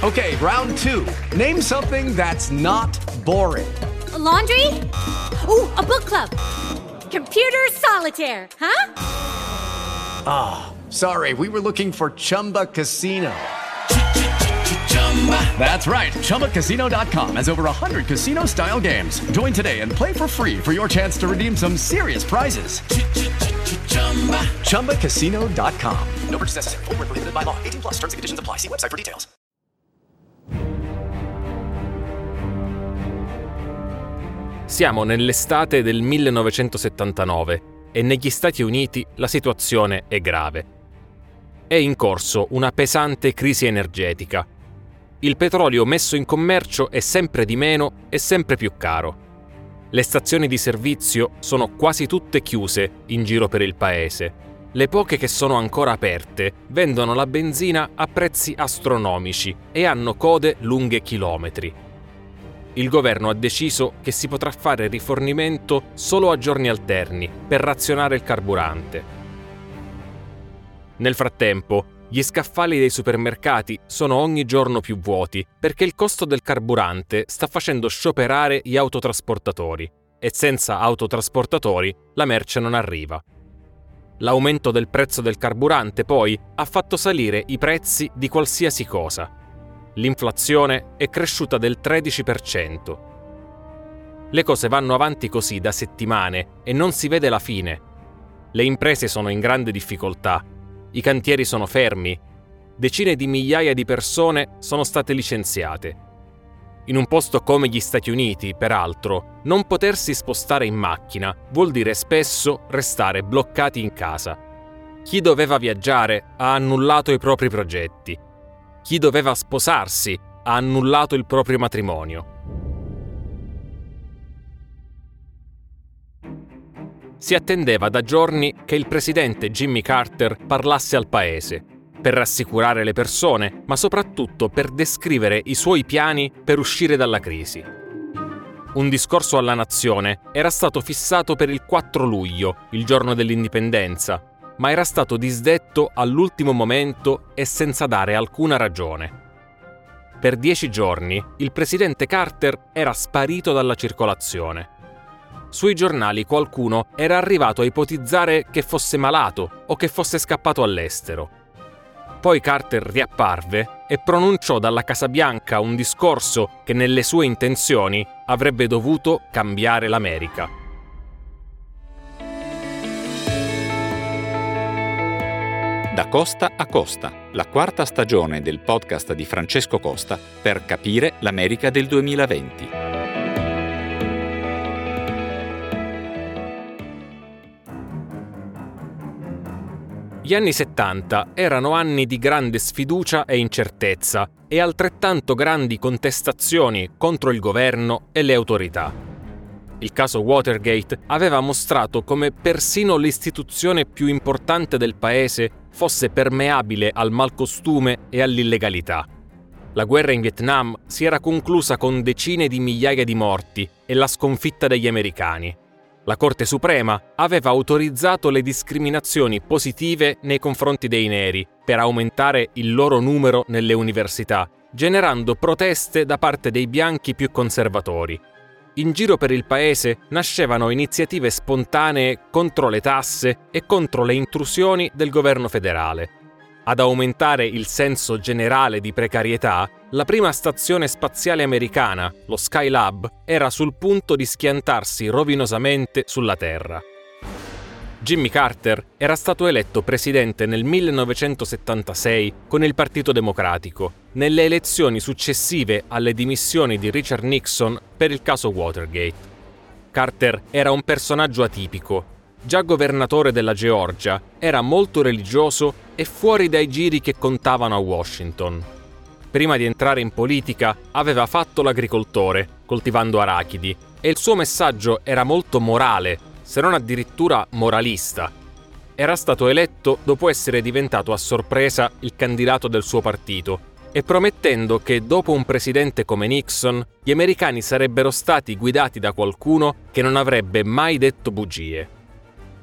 Okay, round 2. Name something that's not boring. A laundry? Ooh, a book club. Computer solitaire, huh? Ah, sorry, we were looking for Chumba Casino. That's right, ChumbaCasino.com has over 100 casino-style games. Join today and play for free for your chance to redeem some serious prizes. ChumbaCasino.com. No purchase necessary. Void where prohibited by law. 18 plus. Terms and conditions apply. See website for details. Siamo nell'estate del 1979 e negli Stati Uniti la situazione è grave. È in corso una pesante crisi energetica. Il petrolio messo in commercio è sempre di meno e sempre più caro. Le stazioni di servizio sono quasi tutte chiuse in giro per il paese. Le poche che sono ancora aperte vendono la benzina a prezzi astronomici e hanno code lunghe chilometri. Il governo ha deciso che si potrà fare rifornimento solo a giorni alterni per razionare il carburante. Nel frattempo, gli scaffali dei supermercati sono ogni giorno più vuoti perché il costo del carburante sta facendo scioperare gli autotrasportatori e senza autotrasportatori la merce non arriva. L'aumento del prezzo del carburante poi ha fatto salire i prezzi di qualsiasi cosa. L'inflazione è cresciuta del 13%. Le cose vanno avanti così da settimane e non si vede la fine. Le imprese sono in grande difficoltà, i cantieri sono fermi, decine di migliaia di persone sono state licenziate. In un posto come gli Stati Uniti, peraltro, non potersi spostare in macchina vuol dire spesso restare bloccati in casa. Chi doveva viaggiare ha annullato i propri progetti. Chi doveva sposarsi ha annullato il proprio matrimonio. Si attendeva da giorni che il presidente Jimmy Carter parlasse al paese, per rassicurare le persone, ma soprattutto per descrivere i suoi piani per uscire dalla crisi. Un discorso alla nazione era stato fissato per il 4 luglio, il giorno dell'indipendenza, ma era stato disdetto all'ultimo momento e senza dare alcuna ragione. Per 10 giorni il presidente Carter era sparito dalla circolazione. Sui giornali qualcuno era arrivato a ipotizzare che fosse malato o che fosse scappato all'estero. Poi Carter riapparve e pronunciò dalla Casa Bianca un discorso che nelle sue intenzioni avrebbe dovuto cambiare l'America. Da Costa a Costa, la quarta stagione del podcast di Francesco Costa per capire l'America del 2020. Gli anni 70 erano anni di grande sfiducia e incertezza e altrettanto grandi contestazioni contro il governo e le autorità. Il caso Watergate aveva mostrato come persino l'istituzione più importante del paese fosse permeabile al malcostume e all'illegalità. La guerra in Vietnam si era conclusa con decine di migliaia di morti e la sconfitta degli americani. La Corte Suprema aveva autorizzato le discriminazioni positive nei confronti dei neri per aumentare il loro numero nelle università, generando proteste da parte dei bianchi più conservatori. In giro per il paese nascevano iniziative spontanee contro le tasse e contro le intrusioni del governo federale. Ad aumentare il senso generale di precarietà, la prima stazione spaziale americana, lo Skylab, era sul punto di schiantarsi rovinosamente sulla Terra. Jimmy Carter era stato eletto presidente nel 1976 con il Partito Democratico, nelle elezioni successive alle dimissioni di Richard Nixon per il caso Watergate. Carter era un personaggio atipico. Già governatore della Georgia, era molto religioso e fuori dai giri che contavano a Washington. Prima di entrare in politica aveva fatto l'agricoltore, coltivando arachidi, e il suo messaggio era molto morale, se non addirittura moralista. Era stato eletto dopo essere diventato a sorpresa il candidato del suo partito e promettendo che dopo un presidente come Nixon gli americani sarebbero stati guidati da qualcuno che non avrebbe mai detto bugie.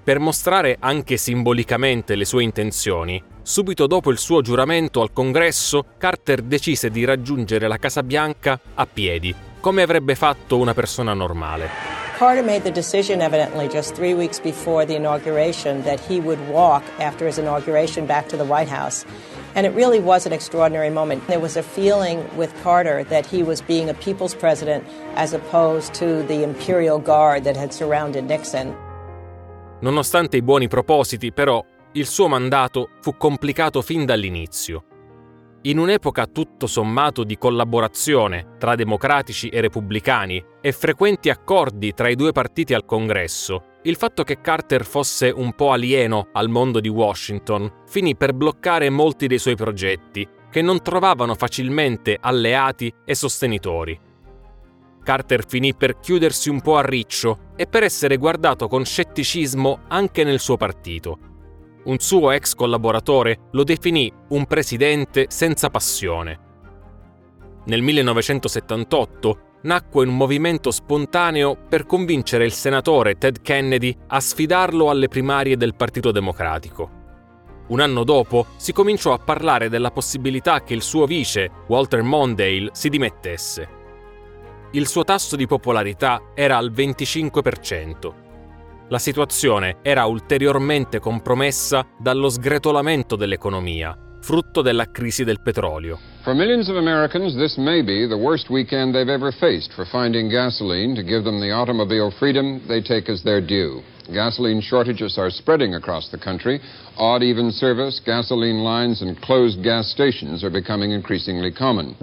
Per mostrare anche simbolicamente le sue intenzioni, subito dopo il suo giuramento al Congresso, Carter decise di raggiungere la Casa Bianca a piedi, come avrebbe fatto una persona normale. Carter made the decision evidently just 3 weeks before the inauguration that he would walk after his inauguration back to the White House. And it really was an extraordinary moment. There was a feeling with Carter that he was being a people's president as opposed to the Imperial Guard that had surrounded Nixon. Nonostante i buoni propositi, però, il suo mandato fu complicato fin dall'inizio. In un'epoca tutto sommato di collaborazione tra democratici e repubblicani e frequenti accordi tra i due partiti al Congresso, il fatto che Carter fosse un po' alieno al mondo di Washington finì per bloccare molti dei suoi progetti, che non trovavano facilmente alleati e sostenitori. Carter finì per chiudersi un po' a riccio e per essere guardato con scetticismo anche nel suo partito. Un suo ex collaboratore lo definì un presidente senza passione. Nel 1978 nacque un movimento spontaneo per convincere il senatore Ted Kennedy a sfidarlo alle primarie del Partito Democratico. Un anno dopo si cominciò a parlare della possibilità che il suo vice, Walter Mondale, si dimettesse. Il suo tasso di popolarità era al 25%. La situazione era ulteriormente compromessa dallo sgretolamento dell'economia, frutto della crisi del petrolio. For millions of Americans, this may be the worst weekend they've ever faced for finding gasoline to give them the automobile freedom they take as their due. Gasoline shortages are spreading across the country. Odd even service, gasoline lines and closed gas stations are becoming increasingly common.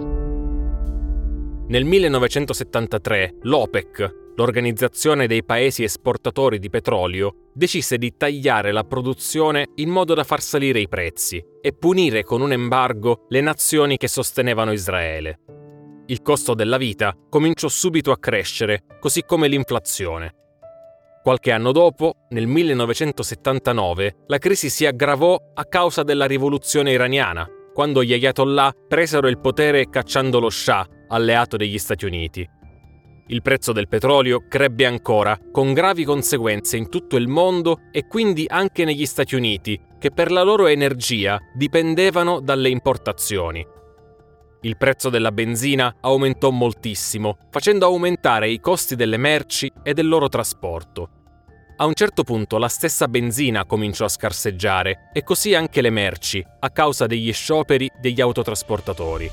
Nel 1973 l'OPEC, l'Organizzazione dei Paesi Esportatori di Petrolio, decise di tagliare la produzione in modo da far salire i prezzi e punire con un embargo le nazioni che sostenevano Israele. Il costo della vita cominciò subito a crescere, così come l'inflazione. Qualche anno dopo, nel 1979, la crisi si aggravò a causa della rivoluzione iraniana, quando gli ayatollah presero il potere cacciando lo Shah, alleato degli Stati Uniti. Il prezzo del petrolio crebbe ancora, con gravi conseguenze in tutto il mondo e quindi anche negli Stati Uniti, che per la loro energia dipendevano dalle importazioni. Il prezzo della benzina aumentò moltissimo, facendo aumentare i costi delle merci e del loro trasporto. A un certo punto la stessa benzina cominciò a scarseggiare e così anche le merci, a causa degli scioperi degli autotrasportatori.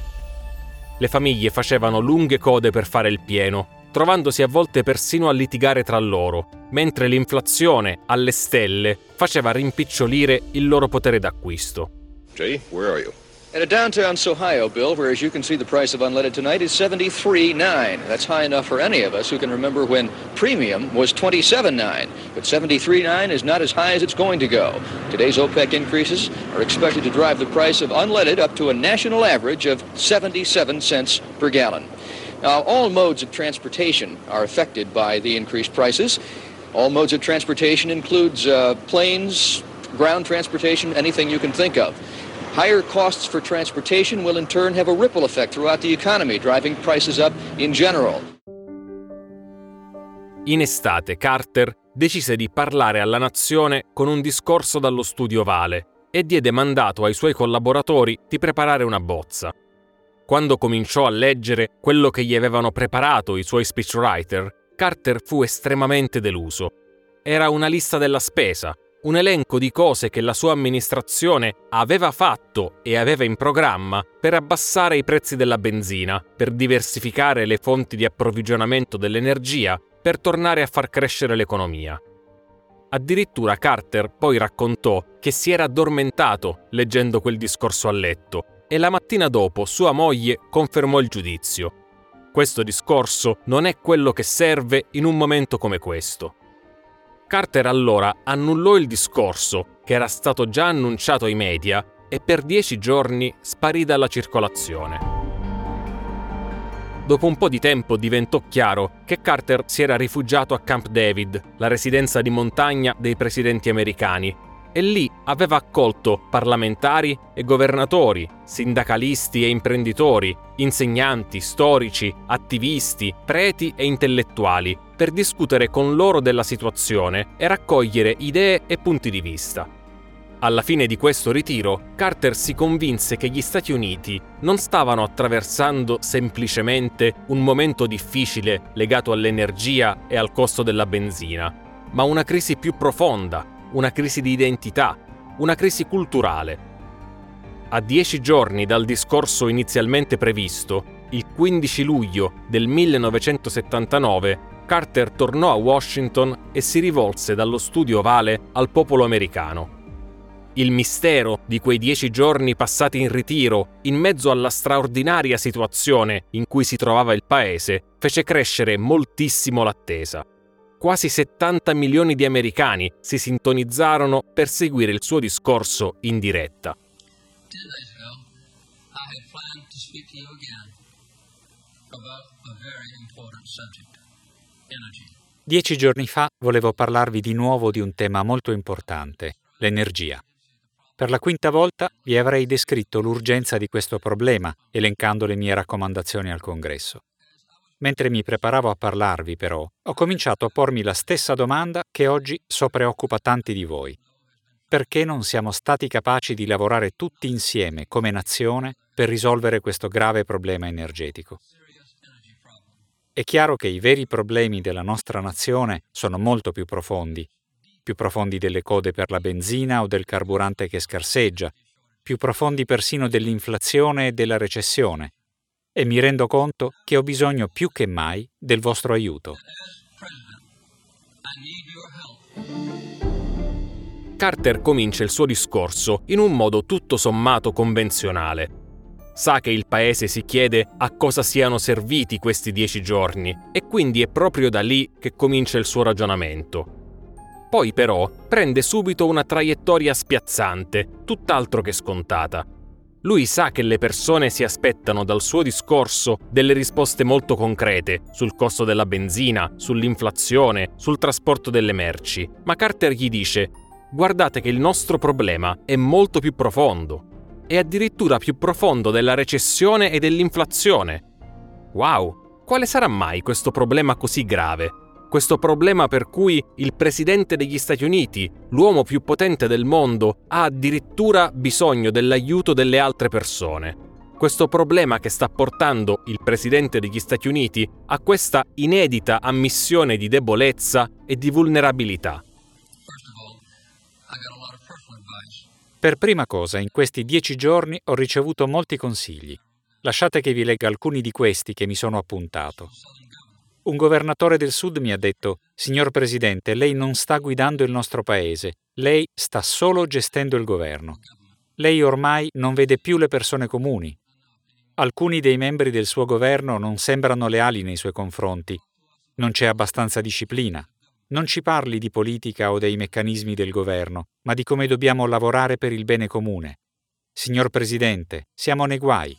Le famiglie facevano lunghe code per fare il pieno, trovandosi a volte persino a litigare tra loro, mentre l'inflazione alle stelle faceva rimpicciolire il loro potere d'acquisto. Jay, where are you? At downtown Ohio, Bill, where as you can see the price of unleaded tonight is $73.9. That's high enough for any of us who can remember when premium was $27.9. But $73.9 is not as high as it's going to go. Today's OPEC increases are expected to drive the price of unleaded up to a national average of 77 cents per gallon. Now, all modes of transportation are affected by the increased prices. All modes of transportation includes planes, ground transportation, anything you can think of. Higher costs for transportation will in turn have a ripple effect throughout the economy, driving prices up in general. In estate Carter decise di parlare alla nazione con un discorso dallo studio ovale e diede mandato ai suoi collaboratori di preparare una bozza. Quando cominciò a leggere quello che gli avevano preparato i suoi speechwriter, Carter fu estremamente deluso. Era una lista della spesa, un elenco di cose che la sua amministrazione aveva fatto e aveva in programma per abbassare i prezzi della benzina, per diversificare le fonti di approvvigionamento dell'energia, per tornare a far crescere l'economia. Addirittura Carter poi raccontò che si era addormentato leggendo quel discorso a letto e la mattina dopo sua moglie confermò il giudizio. Questo discorso non è quello che serve in un momento come questo. Carter allora annullò il discorso, che era stato già annunciato ai media, e per 10 giorni sparì dalla circolazione. Dopo un po' di tempo diventò chiaro che Carter si era rifugiato a Camp David, la residenza di montagna dei presidenti americani, e lì aveva accolto parlamentari e governatori, sindacalisti e imprenditori, insegnanti, storici, attivisti, preti e intellettuali per discutere con loro della situazione e raccogliere idee e punti di vista. Alla fine di questo ritiro, Carter si convinse che gli Stati Uniti non stavano attraversando semplicemente un momento difficile legato all'energia e al costo della benzina, ma una crisi più profonda, una crisi di identità, una crisi culturale. A 10 giorni dal discorso inizialmente previsto, il 15 luglio del 1979, Carter tornò a Washington e si rivolse dallo studio ovale al popolo americano. Il mistero di quei 10 giorni passati in ritiro, in mezzo alla straordinaria situazione in cui si trovava il paese, fece crescere moltissimo l'attesa. Quasi 70 milioni di americani si sintonizzarono per seguire il suo discorso in diretta. 10 giorni fa volevo parlarvi di nuovo di un tema molto importante, l'energia. Per la quinta volta vi avrei descritto l'urgenza di questo problema, elencando le mie raccomandazioni al Congresso. Mentre mi preparavo a parlarvi, però, ho cominciato a pormi la stessa domanda che oggi so preoccupa tanti di voi. Perché non siamo stati capaci di lavorare tutti insieme, come nazione, per risolvere questo grave problema energetico? È chiaro che i veri problemi della nostra nazione sono molto più profondi delle code per la benzina o del carburante che scarseggia, più profondi persino dell'inflazione e della recessione. E mi rendo conto che ho bisogno più che mai del vostro aiuto. Carter comincia il suo discorso in un modo tutto sommato convenzionale. Sa che il paese si chiede a cosa siano serviti questi 10 giorni e quindi è proprio da lì che comincia il suo ragionamento. Poi però prende subito una traiettoria spiazzante, tutt'altro che scontata. Lui sa che le persone si aspettano dal suo discorso delle risposte molto concrete sul costo della benzina, sull'inflazione, sul trasporto delle merci, ma Carter gli dice: guardate che il nostro problema è molto più profondo, è addirittura più profondo della recessione e dell'inflazione. Wow, quale sarà mai questo problema così grave? Questo problema per cui il presidente degli Stati Uniti, l'uomo più potente del mondo, ha addirittura bisogno dell'aiuto delle altre persone. Questo problema che sta portando il presidente degli Stati Uniti a questa inedita ammissione di debolezza e di vulnerabilità. Per prima cosa, in questi 10 giorni ho ricevuto molti consigli. Lasciate che vi legga alcuni di questi che mi sono appuntato. Un governatore del Sud mi ha detto: «Signor Presidente, lei non sta guidando il nostro paese, lei sta solo gestendo il governo. Lei ormai non vede più le persone comuni. Alcuni dei membri del suo governo non sembrano leali nei suoi confronti. Non c'è abbastanza disciplina. Non ci parli di politica o dei meccanismi del governo, ma di come dobbiamo lavorare per il bene comune. Signor Presidente, siamo nei guai».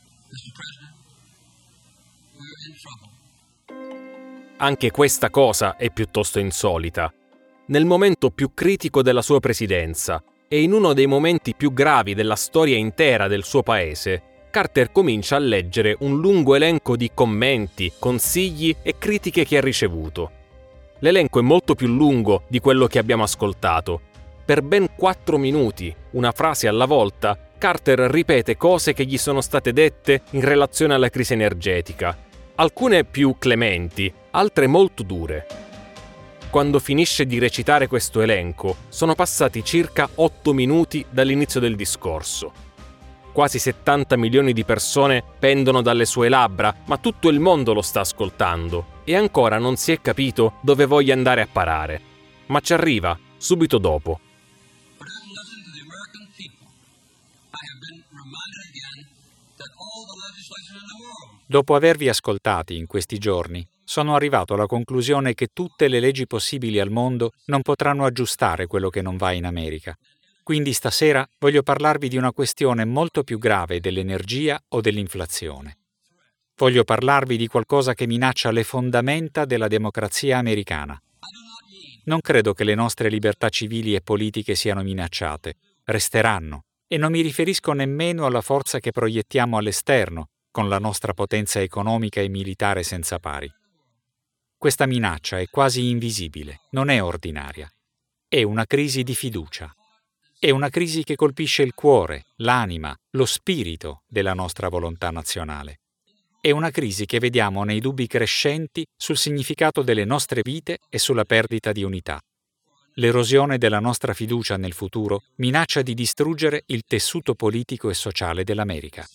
Anche questa cosa è piuttosto insolita. Nel momento più critico della sua presidenza e in uno dei momenti più gravi della storia intera del suo paese, Carter comincia a leggere un lungo elenco di commenti, consigli e critiche che ha ricevuto. L'elenco è molto più lungo di quello che abbiamo ascoltato. Per ben 4 minuti, una frase alla volta, Carter ripete cose che gli sono state dette in relazione alla crisi energetica. Alcune più clementi, altre molto dure. Quando finisce di recitare questo elenco, sono passati circa 8 minuti dall'inizio del discorso. Quasi 70 milioni di persone pendono dalle sue labbra, ma tutto il mondo lo sta ascoltando e ancora non si è capito dove voglia andare a parare. Ma ci arriva subito dopo. Dopo avervi ascoltati in questi giorni, sono arrivato alla conclusione che tutte le leggi possibili al mondo non potranno aggiustare quello che non va in America. Quindi stasera voglio parlarvi di una questione molto più grave dell'energia o dell'inflazione. Voglio parlarvi di qualcosa che minaccia le fondamenta della democrazia americana. non credo che le nostre libertà civili e politiche siano minacciate. Resteranno. E non mi riferisco nemmeno alla forza che proiettiamo all'esterno, con la nostra potenza economica e militare senza pari. Questa minaccia è quasi invisibile, non è ordinaria. È una crisi di fiducia. È una crisi che colpisce il cuore, l'anima, lo spirito della nostra volontà nazionale. È una crisi che vediamo nei dubbi crescenti sul significato delle nostre vite e sulla perdita di unità. L'erosione della nostra fiducia nel futuro minaccia di distruggere il tessuto politico e sociale dell'America.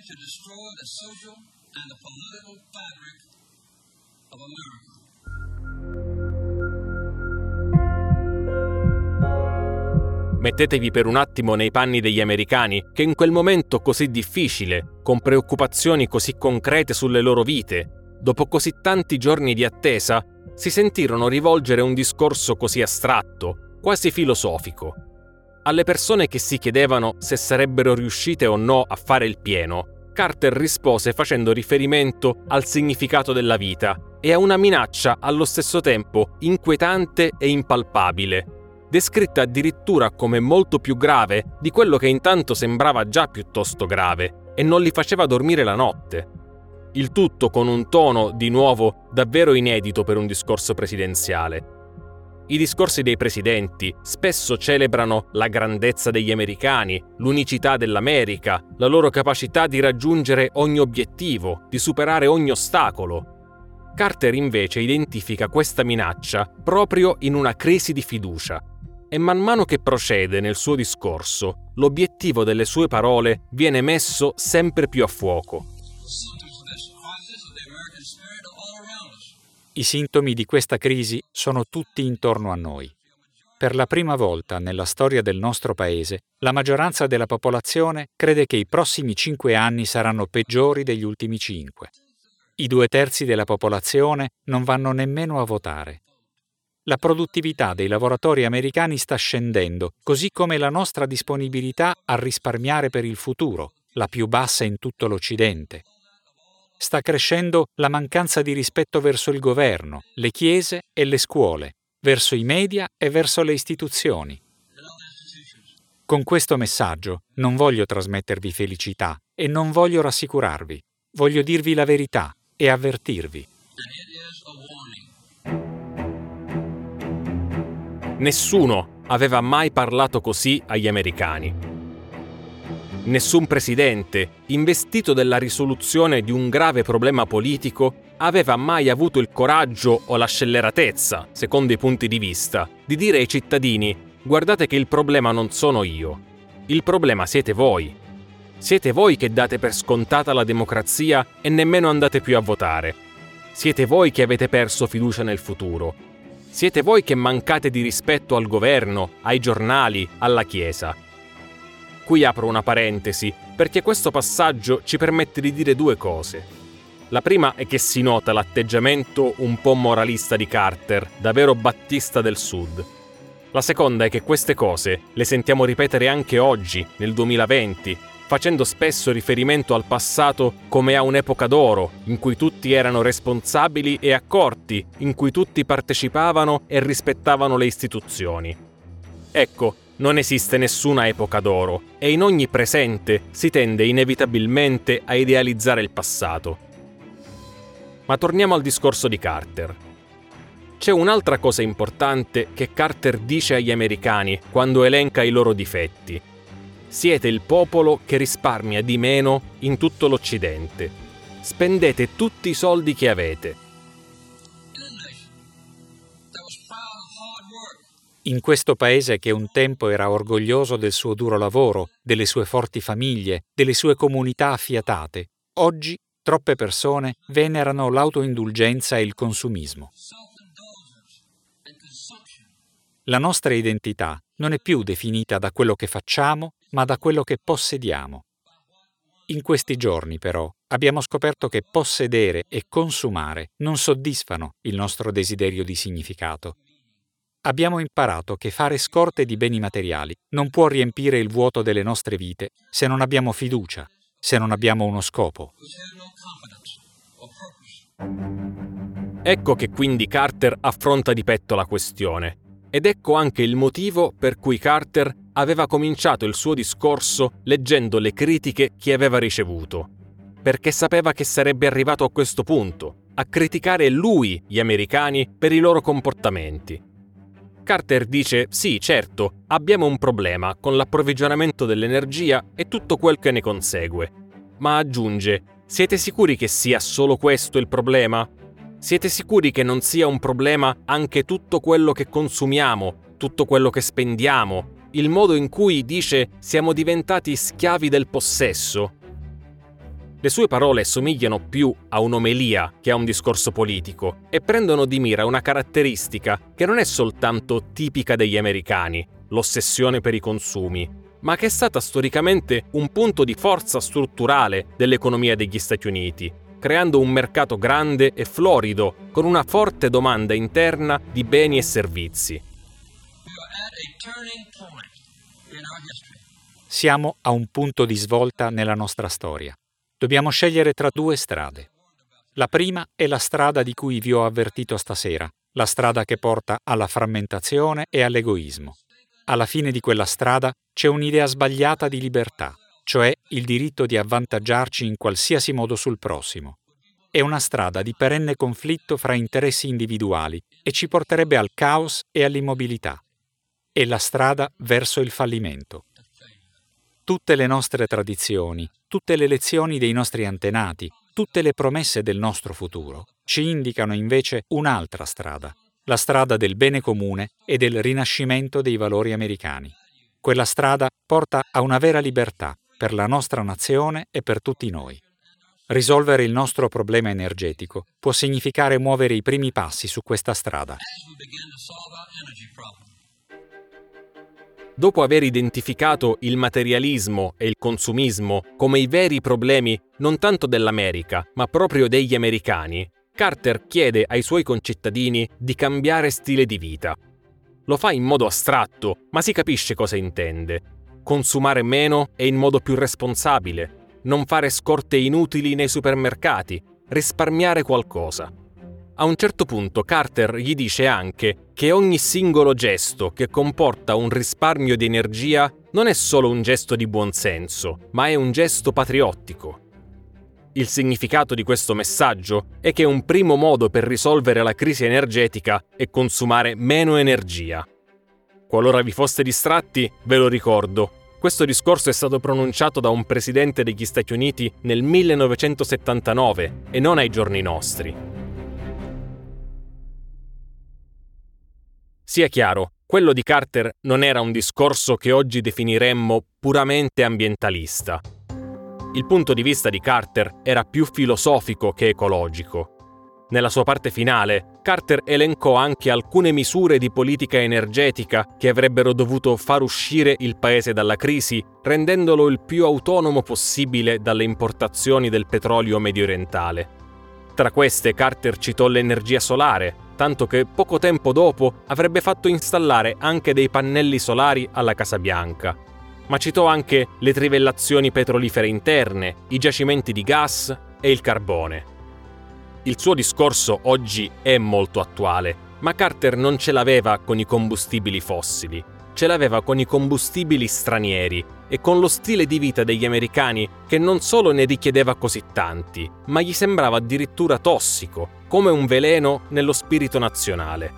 Mettetevi per un attimo nei panni degli americani che in quel momento così difficile, con preoccupazioni così concrete sulle loro vite, dopo così tanti giorni di attesa, si sentirono rivolgere un discorso così astratto, quasi filosofico. Alle persone che si chiedevano se sarebbero riuscite o no a fare il pieno, Carter rispose facendo riferimento al significato della vita e a una minaccia allo stesso tempo inquietante e impalpabile, descritta addirittura come molto più grave di quello che intanto sembrava già piuttosto grave e non li faceva dormire la notte. Il tutto con un tono, di nuovo, davvero inedito per un discorso presidenziale. I discorsi dei presidenti spesso celebrano la grandezza degli americani, l'unicità dell'America, la loro capacità di raggiungere ogni obiettivo, di superare ogni ostacolo. Carter invece identifica questa minaccia proprio in una crisi di fiducia. E man mano che procede nel suo discorso, l'obiettivo delle sue parole viene messo sempre più a fuoco. I sintomi di questa crisi sono tutti intorno a noi. Per la prima volta nella storia del nostro paese, la maggioranza della popolazione crede che i prossimi 5 anni saranno peggiori degli ultimi 5. I 2/3 della popolazione non vanno nemmeno a votare. La produttività dei lavoratori americani sta scendendo, così come la nostra disponibilità a risparmiare per il futuro, la più bassa in tutto l'Occidente. Sta crescendo la mancanza di rispetto verso il governo, le chiese e le scuole, verso i media e verso le istituzioni. Con questo messaggio non voglio trasmettervi felicità e non voglio rassicurarvi, voglio dirvi la verità e avvertirvi. Nessuno aveva mai parlato così agli americani. Nessun presidente, investito della risoluzione di un grave problema politico, aveva mai avuto il coraggio o la scelleratezza, secondo i punti di vista, di dire ai cittadini: guardate che il problema non sono io, il problema siete voi. Siete voi che date per scontata la democrazia e nemmeno andate più a votare. Siete voi che avete perso fiducia nel futuro. Siete voi che mancate di rispetto al governo, ai giornali, alla Chiesa. Qui apro una parentesi, perché questo passaggio ci permette di dire 2 cose. La prima è che si nota l'atteggiamento un po' moralista di Carter, da vero battista del Sud. La seconda è che queste cose le sentiamo ripetere anche oggi, nel 2020, facendo spesso riferimento al passato come a un'epoca d'oro, in cui tutti erano responsabili e accorti, in cui tutti partecipavano e rispettavano le istituzioni. Ecco, non esiste nessuna epoca d'oro e in ogni presente si tende inevitabilmente a idealizzare il passato. Ma torniamo al discorso di Carter. C'è un'altra cosa importante che Carter dice agli americani quando elenca i loro difetti. Siete il popolo che risparmia di meno in tutto l'Occidente. Spendete tutti i soldi che avete. In questo paese che un tempo era orgoglioso del suo duro lavoro, delle sue forti famiglie, delle sue comunità affiatate, oggi troppe persone venerano l'autoindulgenza e il consumismo. La nostra identità non è più definita da quello che facciamo, ma da quello che possediamo. In questi giorni, però, abbiamo scoperto che possedere e consumare non soddisfano il nostro desiderio di significato. Abbiamo imparato che fare scorte di beni materiali non può riempire il vuoto delle nostre vite se non abbiamo fiducia, se non abbiamo uno scopo. Ecco che quindi Carter affronta di petto la questione. Ed ecco anche il motivo per cui Carter aveva cominciato il suo discorso leggendo le critiche che aveva ricevuto, perché sapeva che sarebbe arrivato a questo punto, a criticare lui, gli americani, per i loro comportamenti. Carter dice: sì, certo, abbiamo un problema con l'approvvigionamento dell'energia e tutto quel che ne consegue. Ma aggiunge: siete sicuri che sia solo questo il problema? Siete sicuri che non sia un problema anche tutto quello che consumiamo, tutto quello che spendiamo, il modo in cui, dice, siamo diventati schiavi del possesso? Le sue parole somigliano più a un'omelia che a un discorso politico e prendono di mira una caratteristica che non è soltanto tipica degli americani, l'ossessione per i consumi, ma che è stata storicamente un punto di forza strutturale dell'economia degli Stati Uniti, creando un mercato grande e florido con una forte domanda interna di beni e servizi. Siamo a un punto di svolta nella nostra storia. Dobbiamo scegliere tra due strade. La prima è la strada di cui vi ho avvertito stasera, la strada che porta alla frammentazione e all'egoismo. Alla fine di quella strada c'è un'idea sbagliata di libertà, cioè il diritto di avvantaggiarci in qualsiasi modo sul prossimo. È una strada di perenne conflitto fra interessi individuali e ci porterebbe al caos e all'immobilità. È la strada verso il fallimento. Tutte le nostre tradizioni, tutte le lezioni dei nostri antenati, tutte le promesse del nostro futuro ci indicano invece un'altra strada, la strada del bene comune e del rinascimento dei valori americani. Quella strada porta a una vera libertà per la nostra nazione e per tutti noi. Risolvere il nostro problema energetico può significare muovere i primi passi su questa strada. Dopo aver identificato il materialismo e il consumismo come i veri problemi non tanto dell'America, ma proprio degli americani, Carter chiede ai suoi concittadini di cambiare stile di vita. Lo fa in modo astratto, ma si capisce cosa intende. Consumare meno e in modo più responsabile, non fare scorte inutili nei supermercati, risparmiare qualcosa. A un certo punto Carter gli dice anche che ogni singolo gesto che comporta un risparmio di energia non è solo un gesto di buonsenso, ma è un gesto patriottico. Il significato di questo messaggio è che un primo modo per risolvere la crisi energetica è consumare meno energia. Qualora vi foste distratti, ve lo ricordo. Questo discorso è stato pronunciato da un presidente degli Stati Uniti nel 1979 e non ai giorni nostri. Sia chiaro, quello di Carter non era un discorso che oggi definiremmo puramente ambientalista. Il punto di vista di Carter era più filosofico che ecologico. Nella sua parte finale, Carter elencò anche alcune misure di politica energetica che avrebbero dovuto far uscire il paese dalla crisi, rendendolo il più autonomo possibile dalle importazioni del petrolio mediorientale. Tra queste Carter citò l'energia solare, tanto che poco tempo dopo avrebbe fatto installare anche dei pannelli solari alla Casa Bianca. Ma citò anche le trivellazioni petrolifere interne, i giacimenti di gas e il carbone. Il suo discorso oggi è molto attuale, ma Carter non ce l'aveva con i combustibili fossili, ce l'aveva con i combustibili stranieri e con lo stile di vita degli americani che non solo ne richiedeva così tanti, ma gli sembrava addirittura tossico, come un veleno nello spirito nazionale.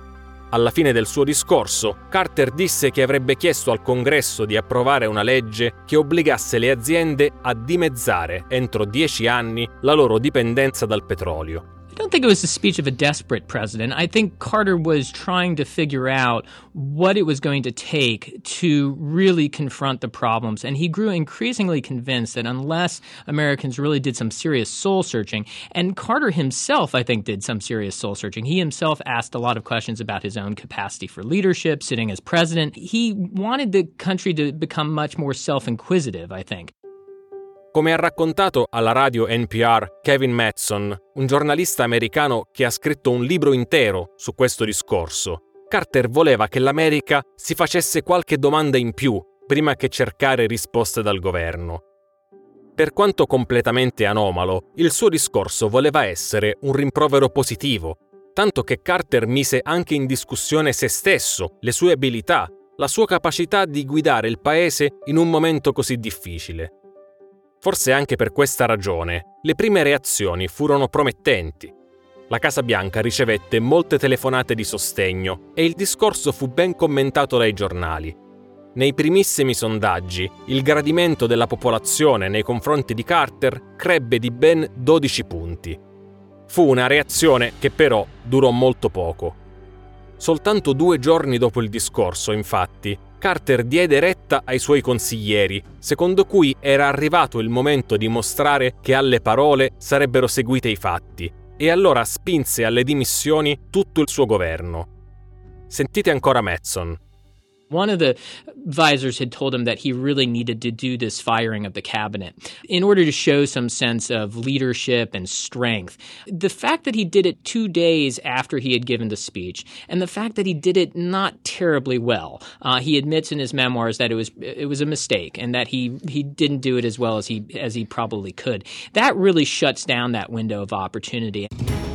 Alla fine del suo discorso, Carter disse che avrebbe chiesto al Congresso di approvare una legge che obbligasse le aziende a dimezzare entro 10 anni la loro dipendenza dal petrolio. I don't think it was the speech of a desperate president. I think Carter was trying to figure out what it was going to take to really confront the problems, and he grew increasingly convinced that unless Americans really did some serious soul-searching, and Carter himself, I think, did some serious soul-searching. He himself asked a lot of questions about his own capacity for leadership, sitting as president. He wanted the country to become much more self-inquisitive, I think. Come ha raccontato alla radio NPR Kevin Mattson, un giornalista americano che ha scritto un libro intero su questo discorso, Carter voleva che l'America si facesse qualche domanda in più prima che cercare risposte dal governo. Per quanto completamente anomalo, il suo discorso voleva essere un rimprovero positivo, tanto che Carter mise anche in discussione se stesso, le sue abilità, la sua capacità di guidare il paese in un momento così difficile. Forse anche per questa ragione, le prime reazioni furono promettenti. La Casa Bianca ricevette molte telefonate di sostegno e il discorso fu ben commentato dai giornali. Nei primissimi sondaggi, il gradimento della popolazione nei confronti di Carter crebbe di ben 12 punti. Fu una reazione che però durò molto poco. Soltanto 2 giorni dopo il discorso, infatti, Carter diede retta ai suoi consiglieri, secondo cui era arrivato il momento di mostrare che alle parole sarebbero seguite i fatti, e allora spinse alle dimissioni tutto il suo governo. Sentite ancora Madsen. One of the advisors had told him that he really needed to do this firing of the cabinet in order to show some sense of leadership and strength. The fact that he did it 2 days after he had given the speech, and the fact that he did it not terribly well. He admits in his memoirs that it was a mistake and that he didn't do it as well as he probably could. That really shuts down that window of opportunity.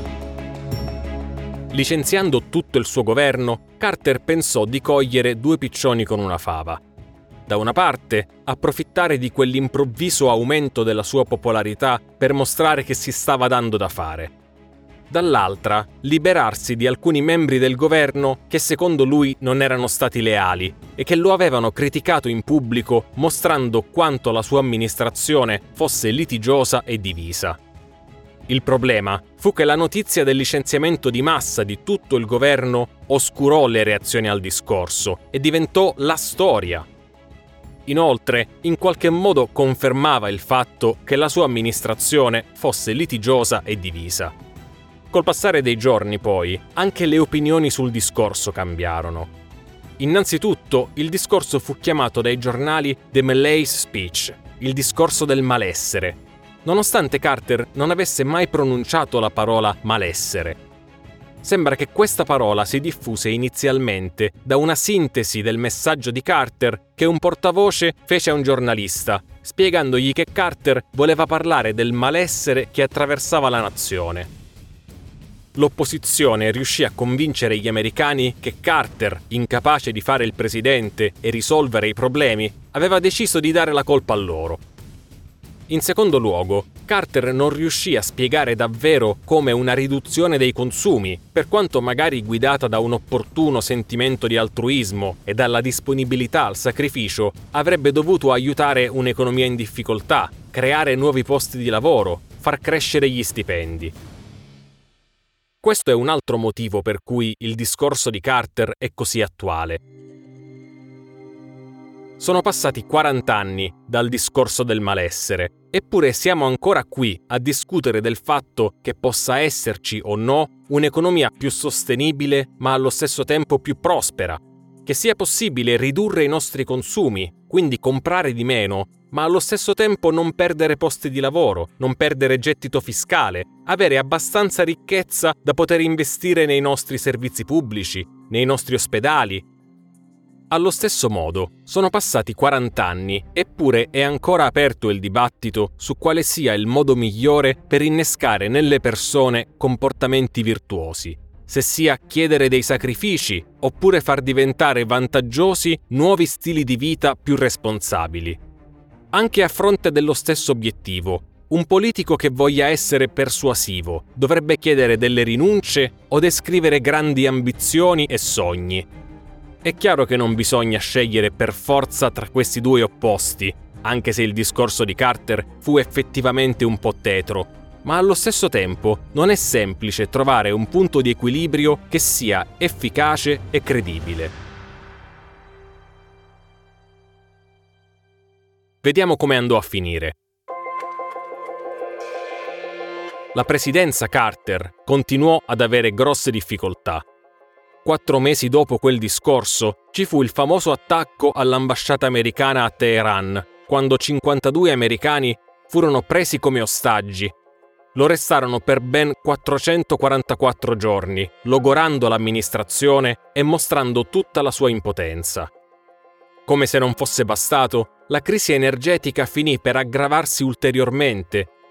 Licenziando tutto il suo governo, Carter pensò di cogliere 2 piccioni con una fava. Da una parte, approfittare di quell'improvviso aumento della sua popolarità per mostrare che si stava dando da fare. Dall'altra, liberarsi di alcuni membri del governo che secondo lui non erano stati leali e che lo avevano criticato in pubblico, mostrando quanto la sua amministrazione fosse litigiosa e divisa. Il problema fu che la notizia del licenziamento di massa di tutto il governo oscurò le reazioni al discorso e diventò la storia. Inoltre, in qualche modo confermava il fatto che la sua amministrazione fosse litigiosa e divisa. Col passare dei giorni, poi, anche le opinioni sul discorso cambiarono. Innanzitutto, il discorso fu chiamato dai giornali The Malaise Speech, il discorso del malessere, nonostante Carter non avesse mai pronunciato la parola malessere. Sembra che questa parola si diffuse inizialmente da una sintesi del messaggio di Carter che un portavoce fece a un giornalista, spiegandogli che Carter voleva parlare del malessere che attraversava la nazione. L'opposizione riuscì a convincere gli americani che Carter, incapace di fare il presidente e risolvere i problemi, aveva deciso di dare la colpa a loro. In secondo luogo, Carter non riuscì a spiegare davvero come una riduzione dei consumi, per quanto magari guidata da un opportuno sentimento di altruismo e dalla disponibilità al sacrificio, avrebbe dovuto aiutare un'economia in difficoltà, creare nuovi posti di lavoro, far crescere gli stipendi. Questo è un altro motivo per cui il discorso di Carter è così attuale. Sono passati 40 anni dal discorso del malessere, eppure siamo ancora qui a discutere del fatto che possa esserci o no un'economia più sostenibile ma allo stesso tempo più prospera, che sia possibile ridurre i nostri consumi, quindi comprare di meno, ma allo stesso tempo non perdere posti di lavoro, non perdere gettito fiscale, avere abbastanza ricchezza da poter investire nei nostri servizi pubblici, nei nostri ospedali. Allo stesso modo, sono passati 40 anni, eppure è ancora aperto il dibattito su quale sia il modo migliore per innescare nelle persone comportamenti virtuosi, se sia chiedere dei sacrifici oppure far diventare vantaggiosi nuovi stili di vita più responsabili. Anche a fronte dello stesso obiettivo, un politico che voglia essere persuasivo dovrebbe chiedere delle rinunce o descrivere grandi ambizioni e sogni. È chiaro che non bisogna scegliere per forza tra questi 2 opposti, anche se il discorso di Carter fu effettivamente un po' tetro, ma allo stesso tempo non è semplice trovare un punto di equilibrio che sia efficace e credibile. Vediamo come andò a finire. La presidenza Carter continuò ad avere grosse difficoltà. 4 mesi dopo quel discorso ci fu il famoso attacco all'ambasciata americana a Teheran, quando 52 americani furono presi come ostaggi. Lo restarono per ben 444 giorni, logorando l'amministrazione e mostrando tutta la sua impotenza. Come se non fosse bastato, la crisi energetica finì per aggravarsi ulteriormente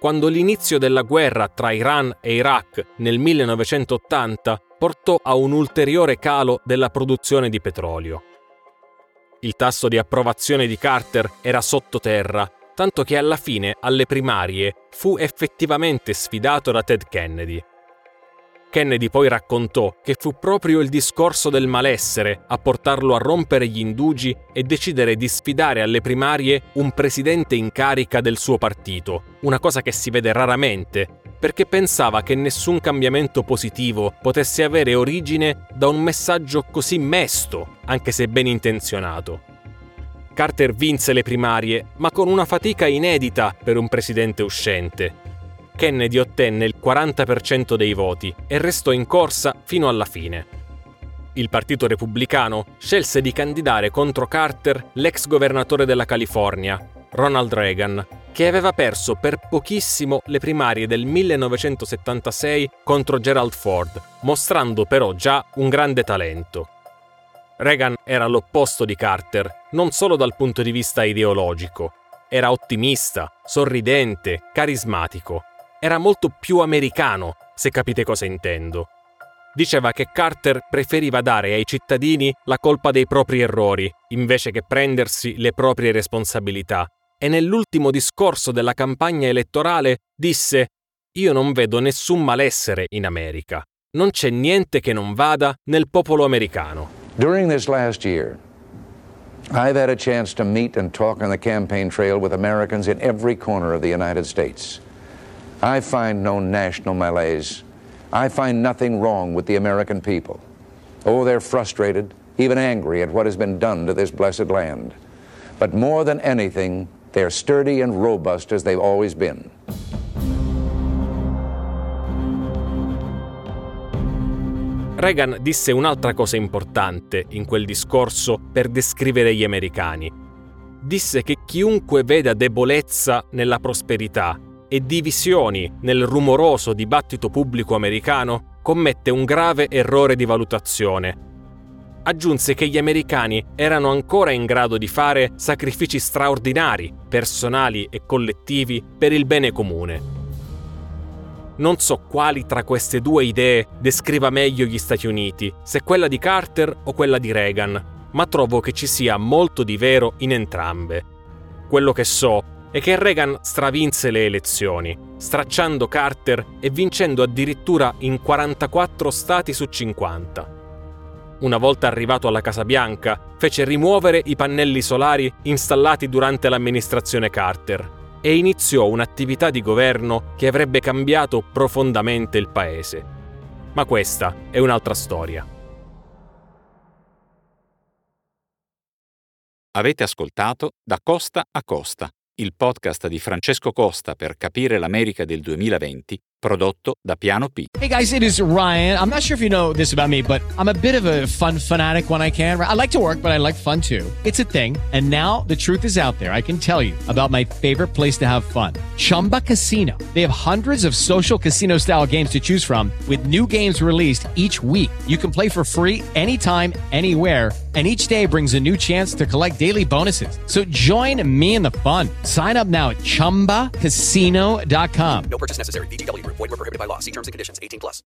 quando l'inizio della guerra tra Iran e Iraq nel 1980 portò a un ulteriore calo della produzione di petrolio. Il tasso di approvazione di Carter era sottoterra, tanto che alla fine, alle primarie, fu effettivamente sfidato da Ted Kennedy. Kennedy poi raccontò che fu proprio il discorso del malessere a portarlo a rompere gli indugi e decidere di sfidare alle primarie un presidente in carica del suo partito, una cosa che si vede raramente, perché pensava che nessun cambiamento positivo potesse avere origine da un messaggio così mesto, anche se ben intenzionato. Carter vinse le primarie, ma con una fatica inedita per un presidente uscente. Kennedy ottenne il 40% dei voti e restò in corsa fino alla fine. Il Partito Repubblicano scelse di candidare contro Carter l'ex governatore della California, Ronald Reagan, che aveva perso per pochissimo le primarie del 1976 contro Gerald Ford, mostrando però già un grande talento. Reagan era l'opposto di Carter, non solo dal punto di vista ideologico. Era ottimista, sorridente, carismatico. Era molto più americano, se capite cosa intendo. Diceva che Carter preferiva dare ai cittadini la colpa dei propri errori, invece che prendersi le proprie responsabilità. E nell'ultimo discorso della campagna elettorale disse: «Io non vedo nessun malessere in America. Non c'è niente che non vada nel popolo americano». During this last year, I've had a chance to meet and talk on the campaign trail with Americans in every corner of the United States. I find no national malaise. I find nothing wrong with the American people. Oh, they're frustrated, even angry at what has been done to this blessed land. But more than anything, they're sturdy and robust as they've always been. Reagan disse un'altra cosa importante in quel discorso per descrivere gli americani. Disse che chiunque veda debolezza nella prosperità e divisioni nel rumoroso dibattito pubblico americano commette un grave errore di valutazione. Aggiunse che gli americani erano ancora in grado di fare sacrifici straordinari, personali e collettivi, per il bene comune. Non so quali tra queste due idee descriva meglio gli Stati Uniti, se quella di Carter o quella di Reagan, ma trovo che ci sia molto di vero in entrambe. Quello che so è che Reagan stravinse le elezioni, stracciando Carter e vincendo addirittura in 44 stati su 50. Una volta arrivato alla Casa Bianca, fece rimuovere i pannelli solari installati durante l'amministrazione Carter e iniziò un'attività di governo che avrebbe cambiato profondamente il paese. Ma questa è un'altra storia. Avete ascoltato Da Costa a Costa, il podcast di Francesco Costa per capire l'America del 2020, prodotto da Piano P. Hey guys, it is Ryan. I'm not sure if you know this about me, but I'm a bit of a fun fanatic when I can. I like to work, but I like fun too. It's a thing. And now the truth is out there. I can tell you about my favorite place to have fun. Chumba Casino. They have hundreds of social casino style games to choose from with new games released each week. You can play for free anytime, anywhere. And each day brings a new chance to collect daily bonuses. So join me in the fun. Sign up now at ChumbaCasino.com. No purchase necessary. VGW Group. Void where prohibited by law. See terms and conditions. 18+.